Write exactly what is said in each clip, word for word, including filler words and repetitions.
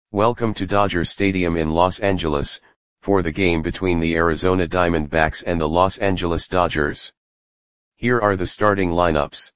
Welcome to Dodger Stadium in Los Angeles, for the game between the Arizona Diamondbacks and the Los Angeles Dodgers. Here are the starting lineups.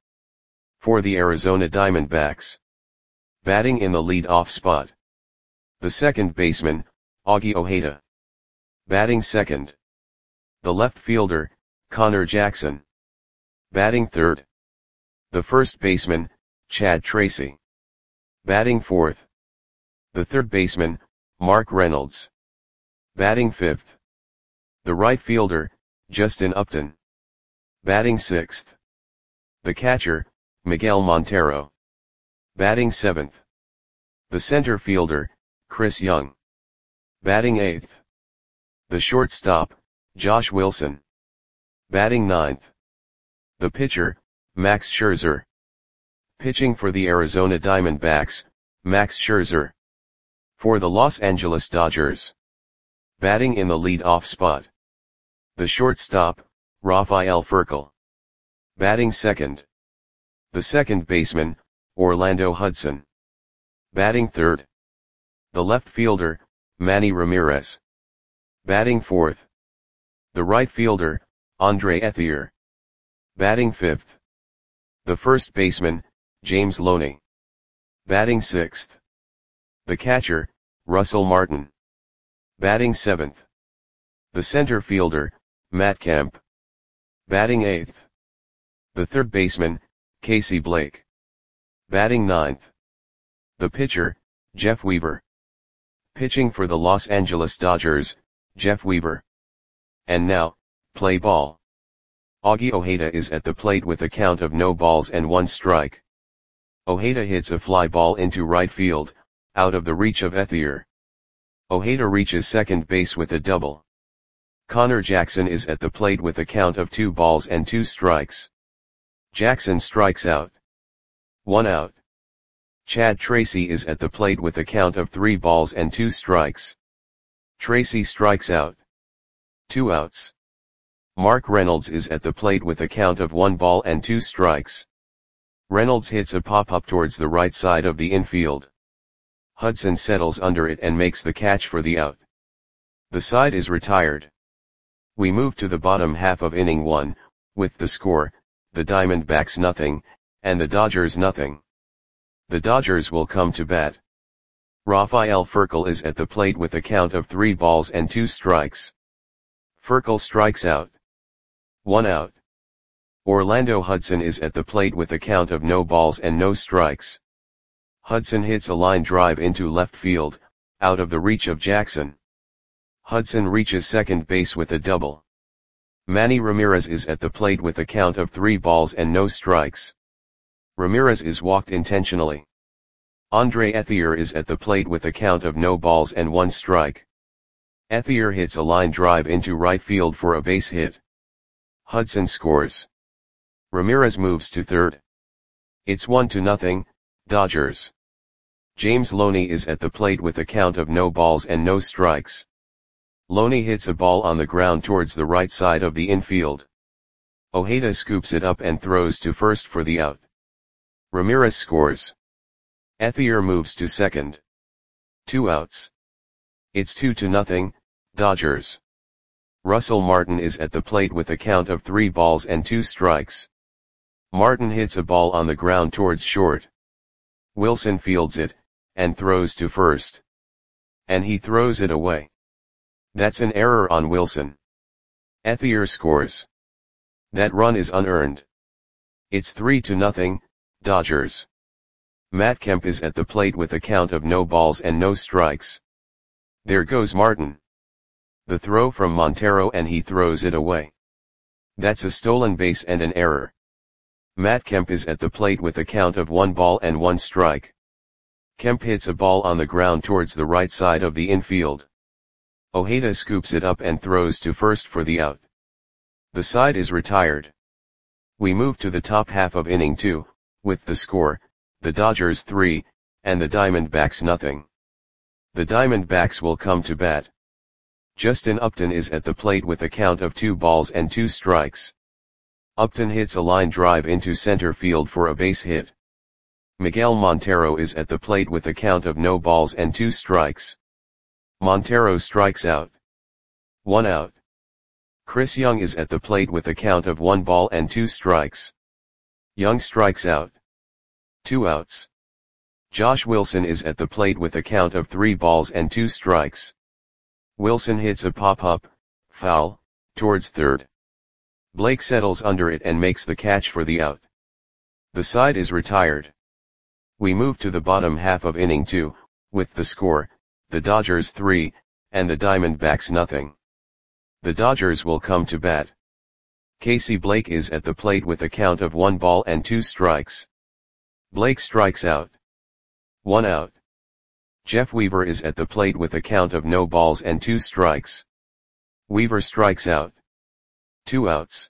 For the Arizona Diamondbacks. Batting in the lead-off spot. The second baseman, Augie Ojeda. Batting second. The left fielder, Connor Jackson. Batting third. The first baseman, Chad Tracy. Batting fourth. The third baseman, Mark Reynolds. Batting fifth. The right fielder, Justin Upton. Batting sixth. The catcher, Miguel Montero. Batting seventh. The center fielder, Chris Young. Batting eighth. The shortstop, Josh Wilson. Batting ninth. The pitcher, Max Scherzer. Pitching for the Arizona Diamondbacks, Max Scherzer. For the Los Angeles Dodgers. Batting in the lead-off spot. The shortstop, Rafael Furcal. Batting second. The second baseman, Orlando Hudson. Batting third. The left fielder, Manny Ramirez. Batting fourth. The right fielder, Andre Ethier. Batting fifth. The first baseman, James Loney. Batting sixth. The catcher, Russell Martin. Batting seventh. The center fielder, Matt Kemp. Batting eighth. The third baseman, Casey Blake. Batting ninth. The pitcher, Jeff Weaver. Pitching for the Los Angeles Dodgers, Jeff Weaver. And now, play ball. Augie Ojeda is at the plate with a count of no balls and one strike. Ojeda hits a fly ball into right field, out of the reach of Ethier. Ojeda reaches second base with a double. Connor Jackson is at the plate with a count of two balls and two strikes. Jackson strikes out. One out. Chad Tracy is at the plate with a count of three balls and two strikes. Tracy strikes out. Two outs. Mark Reynolds is at the plate with a count of one ball and two strikes. Reynolds hits a pop-up towards the right side of the infield. Hudson settles under it and makes the catch for the out. The side is retired. We move to the bottom half of inning one, with the score, the Diamondbacks nothing, and the Dodgers nothing. The Dodgers will come to bat. Rafael Furcal is at the plate with a count of three balls and two strikes. Furcal strikes out. One out. Orlando Hudson is at the plate with a count of no balls and no strikes. Hudson hits a line drive into left field, out of the reach of Jackson. Hudson reaches second base with a double. Manny Ramirez is at the plate with a count of three balls and no strikes. Ramirez is walked intentionally. Andre Ethier is at the plate with a count of no balls and one strike. Ethier hits a line drive into right field for a base hit. Hudson scores. Ramirez moves to third. It's one to nothing, Dodgers. James Loney is at the plate with a count of no balls and no strikes. Loney hits a ball on the ground towards the right side of the infield. Ojeda scoops it up and throws to first for the out. Ramirez scores. Ethier moves to second. Two outs. It's two to nothing, Dodgers. Russell Martin is at the plate with a count of three balls and two strikes. Martin hits a ball on the ground towards short. Wilson fields it, and throws to first. And he throws it away. That's an error on Wilson. Ethier scores. That run is unearned. It's three to nothing, Dodgers. Matt Kemp is at the plate with a count of no balls and no strikes. There goes Martin. The throw from Montero and he throws it away. That's a stolen base and an error. Matt Kemp is at the plate with a count of one ball and one strike. Kemp hits a ball on the ground towards the right side of the infield. Ojeda scoops it up and throws to first for the out. The side is retired. We move to the top half of inning two, with the score, the Dodgers three, and the Diamondbacks nothing. The Diamondbacks will come to bat. Justin Upton is at the plate with a count of two balls and two strikes. Upton hits a line drive into center field for a base hit. Miguel Montero is at the plate with a count of no balls and two strikes. Montero strikes out. One out. Chris Young is at the plate with a count of one ball and two strikes. Young strikes out. Two outs. Josh Wilson is at the plate with a count of three balls and two strikes. Wilson hits a pop-up, foul, towards third. Blake settles under it and makes the catch for the out. The side is retired. We move to the bottom half of inning two, with the score, the Dodgers three, and the Diamondbacks nothing. The Dodgers will come to bat. Casey Blake is at the plate with a count of one ball and two strikes. Blake strikes out. One out. Jeff Weaver is at the plate with a count of no balls and two strikes. Weaver strikes out. Two outs.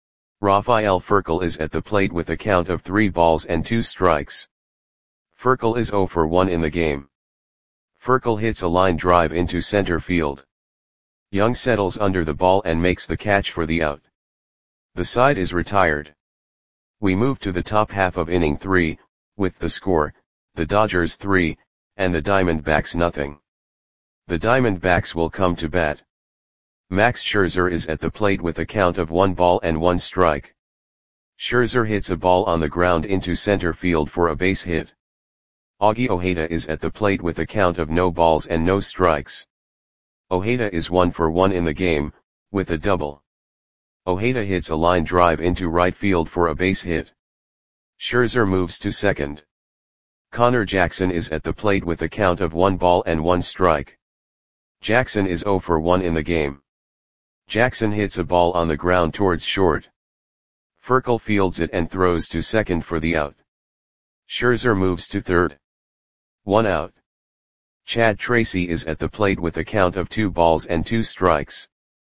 Rafael Furcal is at the plate with a count of three balls and two strikes. Furcal is oh for one in the game. Furcal hits a line drive into center field. Young settles under the ball and makes the catch for the out. The side is retired. We move to the top half of inning three, with the score, the Dodgers three, and the Diamondbacks nothing. The Diamondbacks will come to bat. Max Scherzer is at the plate with a count of one ball and one strike. Scherzer hits a ball on the ground into center field for a base hit. Augie Ojeda is at the plate with a count of no balls and no strikes. Ojeda is one for one in the game, with a double. Ojeda hits a line drive into right field for a base hit. Scherzer moves to second. Connor Jackson is at the plate with a count of one ball and one strike. Jackson is oh for one in the game. Jackson hits a ball on the ground towards short. Furcal fields it and throws to second for the out. Scherzer moves to third. One out. Chad Tracy is at the plate with a count of two balls and two strikes.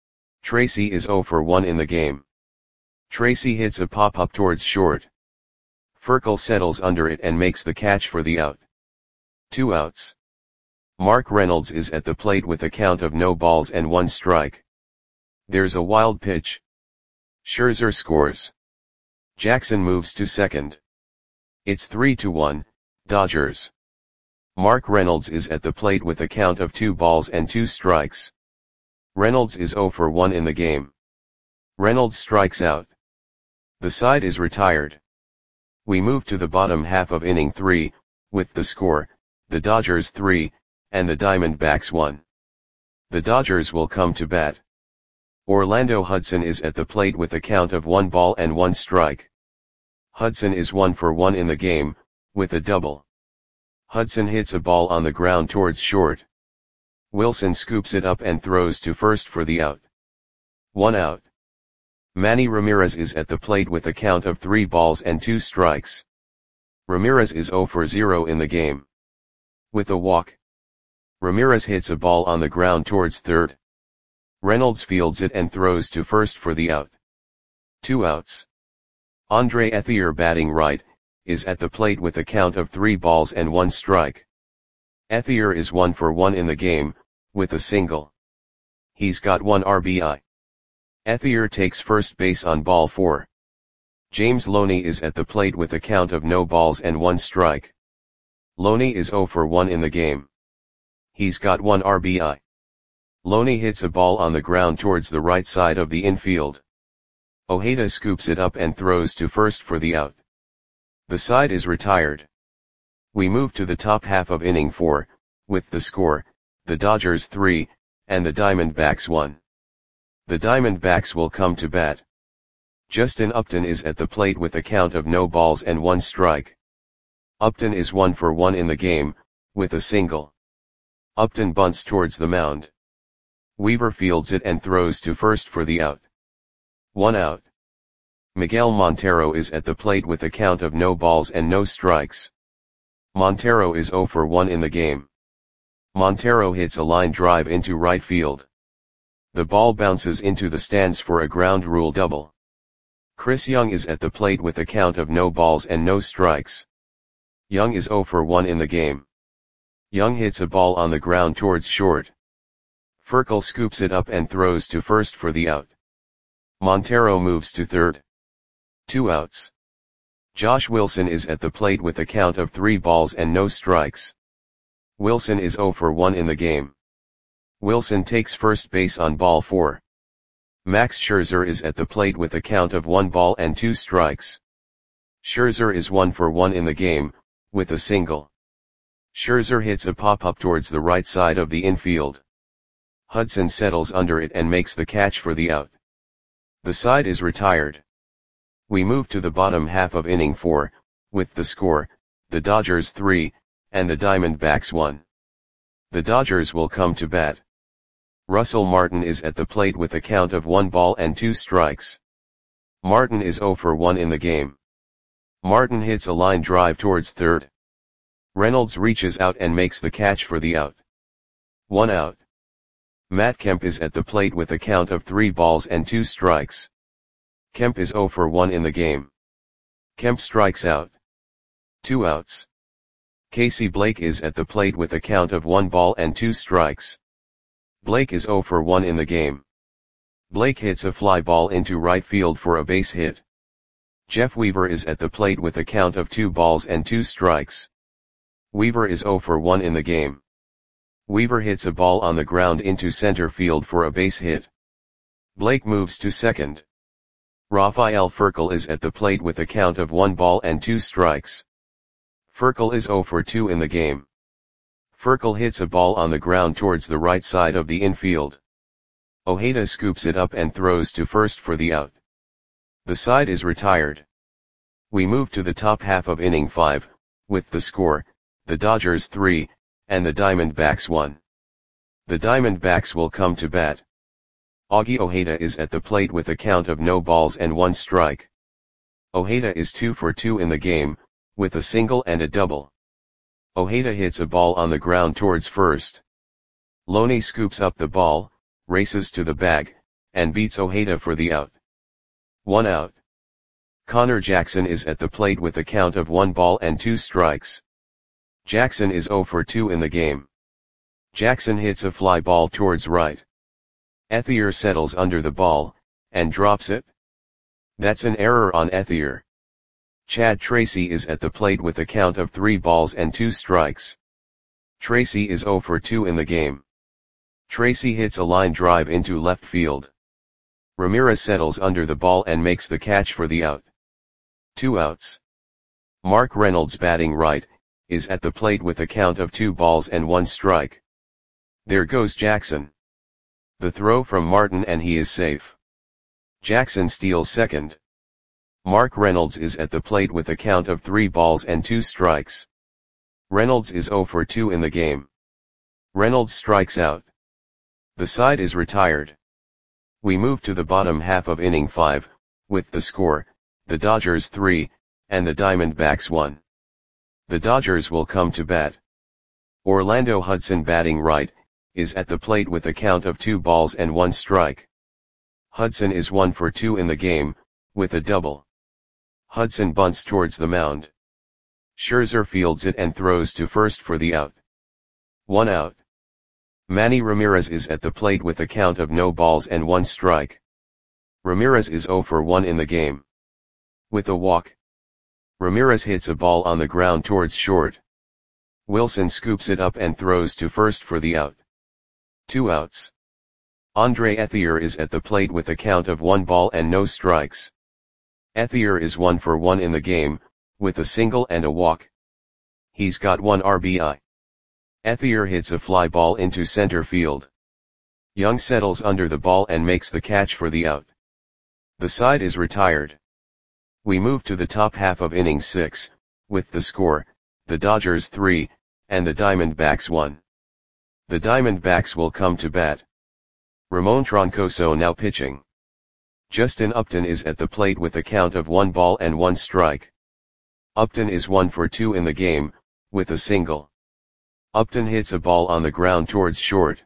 Tracy is oh for one in the game. Tracy hits a pop-up towards short. Furcal settles under it and makes the catch for the out. Two outs. Mark Reynolds is at the plate with a count of no balls and one strike. There's a wild pitch. Scherzer scores. Jackson moves to second. It's three to one, Dodgers. Mark Reynolds is at the plate with a count of two balls and two strikes. Reynolds is oh for one in the game. Reynolds strikes out. The side is retired. We move to the bottom half of inning three, with the score, the Dodgers three, and the Diamondbacks one. The Dodgers will come to bat. Orlando Hudson is at the plate with a count of one ball and one strike. Hudson is one for one in the game, with a double. Hudson hits a ball on the ground towards short. Wilson scoops it up and throws to first for the out. One out. Manny Ramirez is at the plate with a count of three balls and two strikes. Ramirez is oh for zero in the game. With a walk. Ramirez hits a ball on the ground towards third. Reynolds fields it and throws to first for the out. Two outs. Andre Ethier, batting right, is at the plate with a count of three balls and one strike. Ethier is one for one in the game, with a single. He's got one R B I. Ethier takes first base on ball four. James Loney is at the plate with a count of no balls and one strike. Loney is oh for one in the game. He's got one R B I. Loney hits a ball on the ground towards the right side of the infield. Ojeda scoops it up and throws to first for the out. The side is retired. We move to the top half of inning four, with the score, the Dodgers three, and the Diamondbacks one. The Diamondbacks will come to bat. Justin Upton is at the plate with a count of no balls and one strike. Upton is one for one in the game, with a single. Upton bunts towards the mound. Weaver fields it and throws to first for the out. One out. Miguel Montero is at the plate with a count of no balls and no strikes. Montero is oh for one in the game. Montero hits a line drive into right field. The ball bounces into the stands for a ground rule double. Chris Young is at the plate with a count of no balls and no strikes. Young is oh for one in the game. Young hits a ball on the ground towards short. Furcal scoops it up and throws to first for the out. Montero moves to third. Two outs. Josh Wilson is at the plate with a count of three balls and no strikes. Wilson is zero for one in the game. Wilson takes first base on ball four. Max Scherzer is at the plate with a count of one ball and two strikes. Scherzer is one for one in the game, with a single. Scherzer hits a pop-up towards the right side of the infield. Hudson settles under it and makes the catch for the out. The side is retired. We move to the bottom half of inning four, with the score, the Dodgers three, and the Diamondbacks one. The Dodgers will come to bat. Russell Martin is at the plate with a count of one ball and two strikes. Martin is zero for one in the game. Martin hits a line drive towards third. Reynolds reaches out and makes the catch for the out. One out. Matt Kemp is at the plate with a count of three balls and two strikes. Kemp is zero for one in the game. Kemp strikes out. Two outs. Casey Blake is at the plate with a count of one ball and two strikes. Blake is zero for one in the game. Blake hits a fly ball into right field for a base hit. Jeff Weaver is at the plate with a count of two balls and two strikes. Weaver is zero for one in the game. Weaver hits a ball on the ground into center field for a base hit. Blake moves to second. Rafael Furcal is at the plate with a count of one ball and two strikes. Furcal is zero for two in the game. Furcal hits a ball on the ground towards the right side of the infield. Ojeda scoops it up and throws to first for the out. The side is retired. We move to the top half of inning five, with the score, the Dodgers three, and the Diamondbacks one. The Diamondbacks will come to bat. Augie Ojeda is at the plate with a count of no balls and one strike. Ojeda is two for two in the game, with a single and a double. Ojeda hits a ball on the ground towards first. Loney scoops up the ball, races to the bag, and beats Ojeda for the out. One out. Connor Jackson is at the plate with a count of one ball and two strikes. Jackson is zero for two in the game. Jackson hits a fly ball towards right. Ethier settles under the ball, and drops it. That's an error on Ethier. Chad Tracy is at the plate with a count of three balls and two strikes. Tracy is zero for two in the game. Tracy hits a line drive into left field. Ramirez settles under the ball and makes the catch for the out. Two outs. Mark Reynolds, batting right, is at the plate with a count of two balls and one strike. There goes Jackson. The throw from Martin and he is safe. Jackson steals second. Mark Reynolds is at the plate with a count of three balls and two strikes. Reynolds is zero for two in the game. Reynolds strikes out. The side is retired. We move to the bottom half of inning five, with the score, the Dodgers three, and the Diamondbacks one. The Dodgers will come to bat. Orlando Hudson, batting right, is at the plate with a count of two balls and one strike. Hudson is one for two in the game, with a double. Hudson bunts towards the mound. Scherzer fields it and throws to first for the out. One out. Manny Ramirez is at the plate with a count of no balls and one strike. Ramirez is zero for one in the game. With a walk. Ramirez hits a ball on the ground towards short. Wilson scoops it up and throws to first for the out. Two outs. Andre Ethier is at the plate with a count of one ball and no strikes. Ethier is one for one in the game, with a single and a walk. He's got one R B I. Ethier hits a fly ball into center field. Young settles under the ball and makes the catch for the out. The side is retired. We move to the top half of inning six, with the score, the Dodgers three, and the Diamondbacks one. The Diamondbacks will come to bat. Ramon Troncoso now pitching. Justin Upton is at the plate with a count of one ball and one strike. Upton is one for two in the game, with a single. Upton hits a ball on the ground towards short.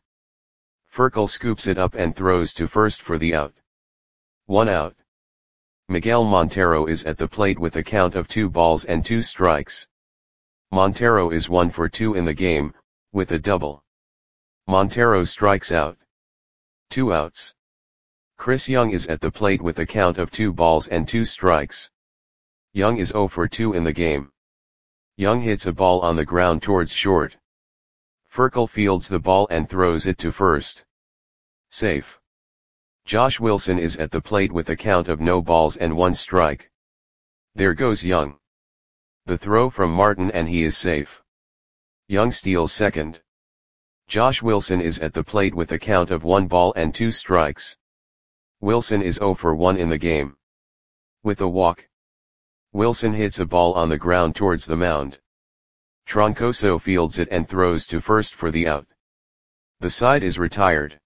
Furcal scoops it up and throws to first for the out. One out. Miguel Montero is at the plate with a count of two balls and two strikes. Montero is one for two in the game, with a double. Montero strikes out. Two outs. Chris Young is at the plate with a count of two balls and two strikes. Young is zero for two in the game. Young hits a ball on the ground towards short. Furkel fields the ball and throws it to first. Safe. Josh Wilson is at the plate with a count of no balls and one strike. There goes Young. The throw from Martin and he is safe. Young steals second. Josh Wilson is at the plate with a count of one ball and two strikes. Wilson is zero for one in the game. With a walk, Wilson hits a ball on the ground towards the mound. Troncoso fields it and throws to first for the out. The side is retired.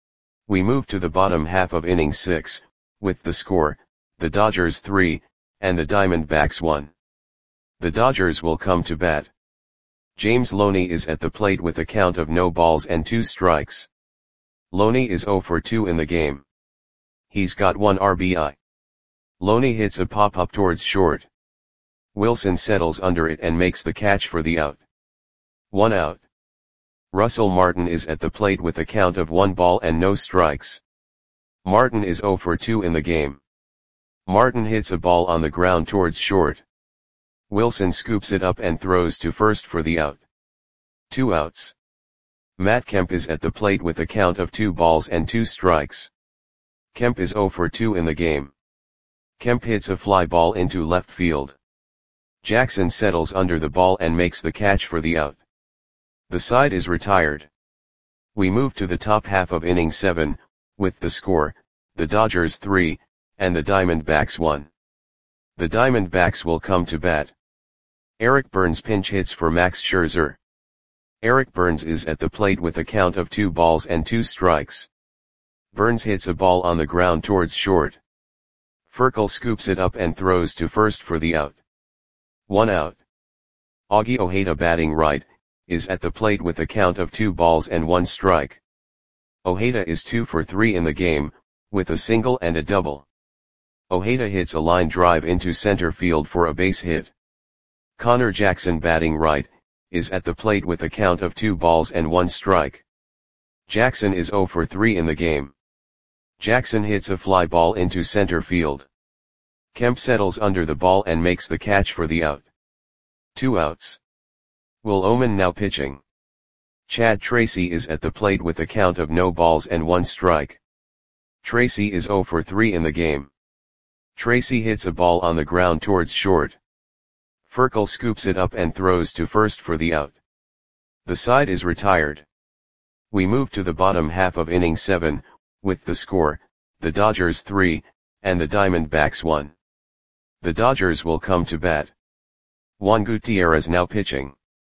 We move to the bottom half of inning six, with the score, the Dodgers three, and the Diamondbacks one. The Dodgers will come to bat. James Loney is at the plate with a count of no balls and two strikes. Loney is zero for two in the game. He's got one R B I. Loney hits a pop-up towards short. Wilson settles under it and makes the catch for the out. One out. Russell Martin is at the plate with a count of one ball and no strikes. Martin is zero for two in the game. Martin hits a ball on the ground towards short. Wilson scoops it up and throws to first for the out. Two outs. Matt Kemp is at the plate with a count of two balls and two strikes. Kemp is zero for two in the game. Kemp hits a fly ball into left field. Jackson settles under the ball and makes the catch for the out. The side is retired. We move to the top half of inning seven, with the score, the Dodgers three, and the Diamondbacks one. The Diamondbacks will come to bat. Eric Burns pinch hits for Max Scherzer. Eric Burns is at the plate with a count of two balls and two strikes. Burns hits a ball on the ground towards short. Furkel scoops it up and throws to first for the out. One out. Augie Ojeda, batting right, is at the plate with a count of two balls and one strike. Ojeda is two for three in the game, with a single and a double. Ojeda hits a line drive into center field for a base hit. Connor Jackson, batting right, is at the plate with a count of two balls and one strike. Jackson is zero for three in the game. Jackson hits a fly ball into center field. Kemp settles under the ball and makes the catch for the out. Two outs. Will Oman now pitching. Chad Tracy is at the plate with a count of no balls and one strike. Tracy is zero for three in the game. Tracy hits a ball on the ground towards short. Furkel scoops it up and throws to first for the out. The side is retired. We move to the bottom half of inning seven, with the score, the Dodgers three, and the Diamondbacks one. The Dodgers will come to bat. Juan Gutierrez now pitching.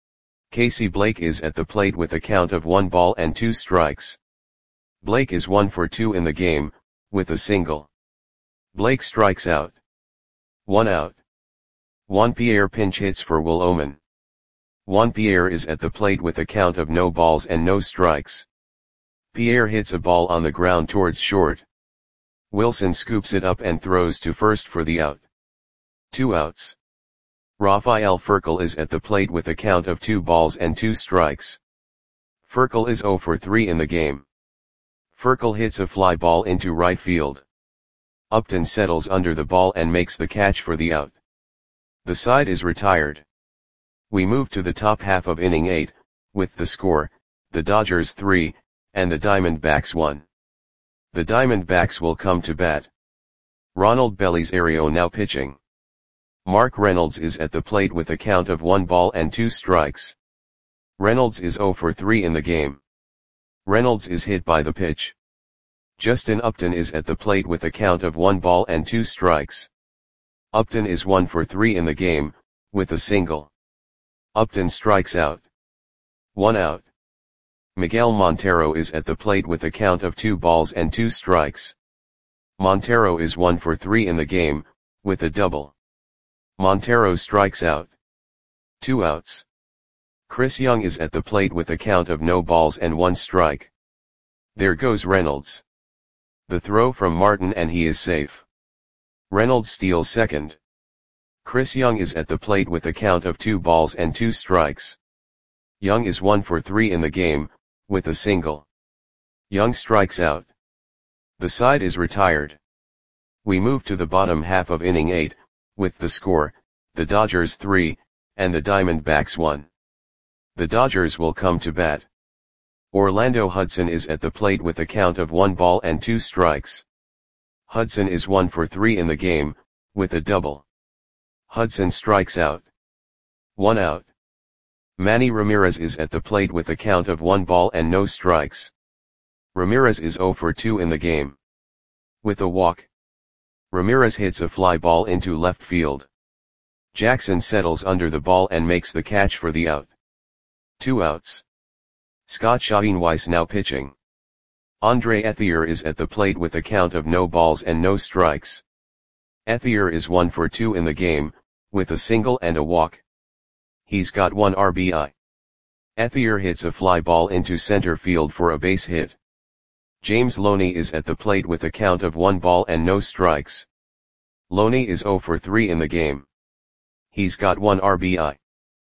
Casey Blake is at the plate with a count of one ball and two strikes. Blake is one for two in the game, with a single. Blake strikes out. One out. Juan Pierre pinch hits for Will Oman. Juan Pierre is at the plate with a count of no balls and no strikes. Pierre hits a ball on the ground towards short. Wilson scoops it up and throws to first for the out. Two outs. Rafael Furkel is at the plate with a count of two balls and two strikes. Furkel is zero for three in the game. Furkel hits a fly ball into right field. Upton settles under the ball and makes the catch for the out. The side is retired. We move to the top half of inning eight, with the score, the Dodgers three, and the Diamondbacks one. The Diamondbacks will come to bat. Ronald Belisario now pitching. Mark Reynolds is at the plate with a count of one ball and two strikes. Reynolds is zero for three in the game. Reynolds is hit by the pitch. Justin Upton is at the plate with a count of one ball and two strikes. Upton is one for three in the game, with a single. Upton strikes out. One out. Miguel Montero is at the plate with a count of two balls and two strikes. Montero is one for three in the game, with a double. Montero strikes out. Two outs. Chris Young is at the plate with a count of no balls and one strike. There goes Reynolds. The throw from Martin and he is safe. Reynolds steals second. Chris Young is at the plate with a count of two balls and two strikes. Young is one for three in the game, with a single. Young strikes out. The side is retired. We move to the bottom half of inning eight, with the score, the Dodgers three, and the Diamondbacks one. The Dodgers will come to bat. Orlando Hudson is at the plate with a count of one ball and two strikes. Hudson is one for three in the game, with a double. Hudson strikes out. One out. Manny Ramirez is at the plate with a count of one ball and no strikes. Ramirez is zero for two in the game. With a walk. Ramirez hits a fly ball into left field. Jackson settles under the ball and makes the catch for the out. Two outs. Scott Schoenweis now pitching. Andre Ethier is at the plate with a count of no balls and no strikes. Ethier is one for two in the game, with a single and a walk. He's got one R B I. Ethier hits a fly ball into center field for a base hit. James Loney is at the plate with a count of one ball and no strikes. Loney is zero for three in the game. He's got one R B I.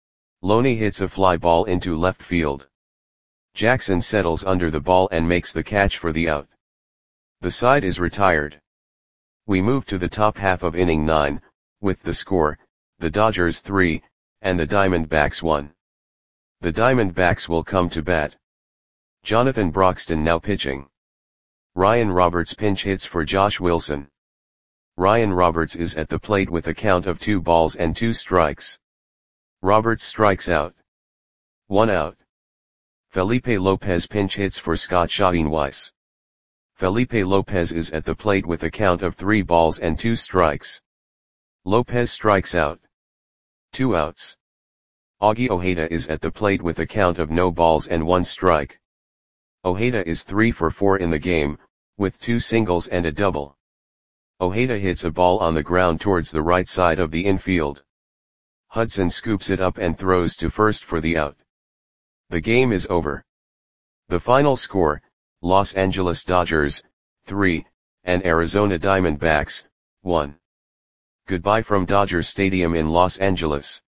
Loney hits a fly ball into left field. Jackson settles under the ball and makes the catch for the out. The side is retired. We move to the top half of inning nine, with the score, the Dodgers three, and the Diamondbacks one. The Diamondbacks will come to bat. Jonathan Broxton now pitching. Ryan Roberts pinch hits for Josh Wilson. Ryan Roberts is at the plate with a count of two balls and two strikes. Roberts strikes out. One out. Felipe Lopez pinch hits for Scott Schoenweis. Felipe Lopez is at the plate with a count of three balls and two strikes. Lopez strikes out. Two outs. Augie Ojeda is at the plate with a count of no balls and one strike. Ojeda is three for four in the game, with two singles and a double. Ojeda hits a ball on the ground towards the right side of the infield. Hudson scoops it up and throws to first for the out. The game is over. The final score, Los Angeles Dodgers, three, and Arizona Diamondbacks, one. Goodbye from Dodger Stadium in Los Angeles.